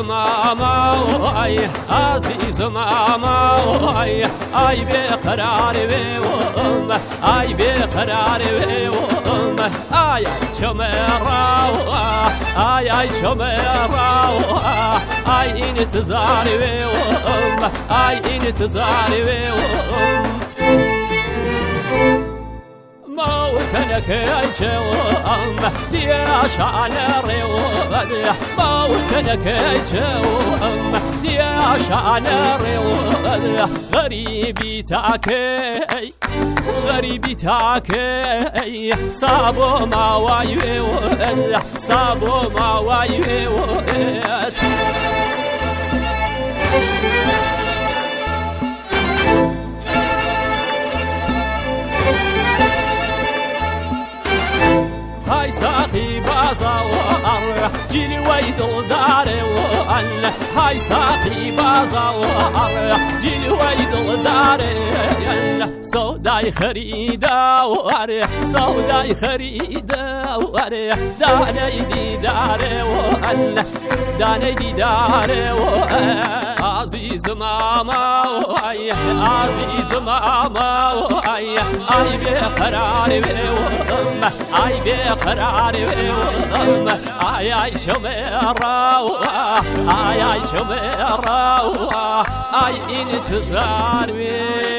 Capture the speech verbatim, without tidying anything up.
ماما وای عزیز ماما وای ای بیقرار ویم ای بیقرار ویم ای چمرا ای ای چمرا ای انتظار ویم ای انتظار ویم موتنك يا شوام يا شعل ريوان موتنك يا شوام يا شعل ريوان غريبي تاكي غريبي تاكي صابو ما وايوان صابو ما وايوان هاي ساقي بازوار جيني ويدل داري وان هاي ساقي بازوار جيني ويدل داري سوداي خريدا واري سوداي خريدا واري داني دي داري وان داني دي داري وان عزيز ماما وای عزيز ماما وای ای بیقرار ویم ای بیقرار ویم ای ای شمرا ای ای شمرا ای انتظار ویم